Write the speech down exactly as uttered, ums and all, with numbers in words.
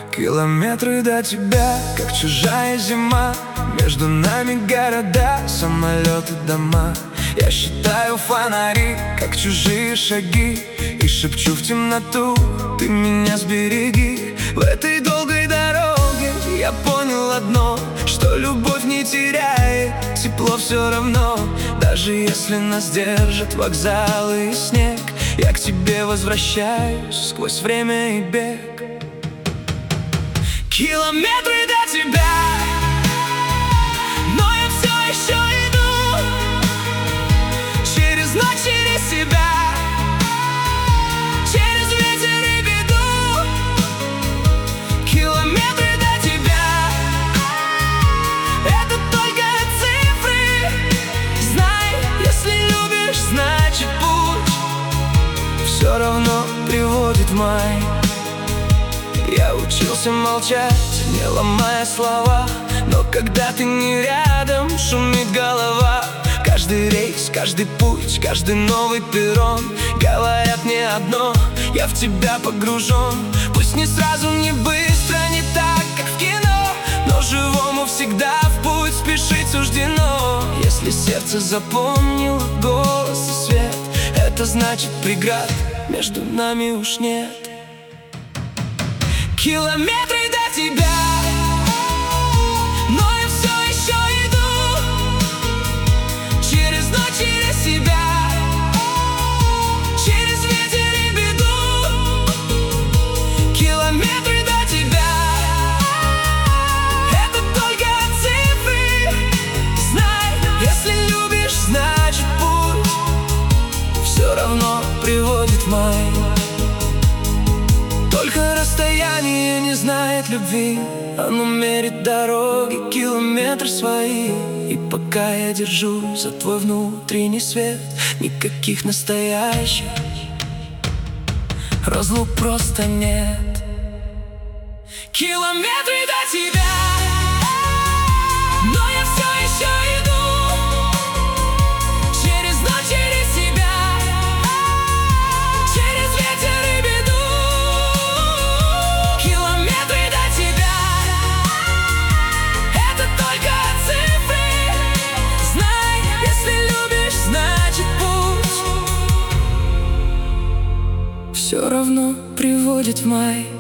Километры до тебя, как чужая зима. Между нами города, самолеты, дома. Я считаю фонари, как чужие шаги, и шепчу в темноту: ты меня сбереги. В этой долгой дороге я понял одно, что любовь не теряет тепло все равно. Даже если нас держат вокзалы и снег, я к тебе возвращаюсь сквозь время и бег. Километры до тебя, но я все еще иду через ночь, через себя, через ветер и беду. Километры до тебя — это только цифры. Знай, если любишь, значит путь все равно приводит в май. Я учился молчать, не ломая слова, но когда ты не рядом, шумит голова. Каждый рейс, каждый путь, каждый новый перрон говорят мне одно: я в тебя погружен. Пусть не сразу, не быстро, не так, как в кино, но живому всегда в путь спешить суждено. Если сердце запомнило голос и свет, это значит, преград между нами уж нет. Километры до тебя, но я все еще иду через ночь, через себя, через ветер и беду. Километры до тебя — это только цифры. Знай, если любишь, значит путь все равно приводит в май. Только расстояние не знает любви, оно мерит дороги, километры свои. И пока я держусь за твой внутренний свет, никаких настоящих разлук просто нет. Километры до тебя, но я все еще иду через ночь, через себя, через ветер и беду. Все равно приводит в май.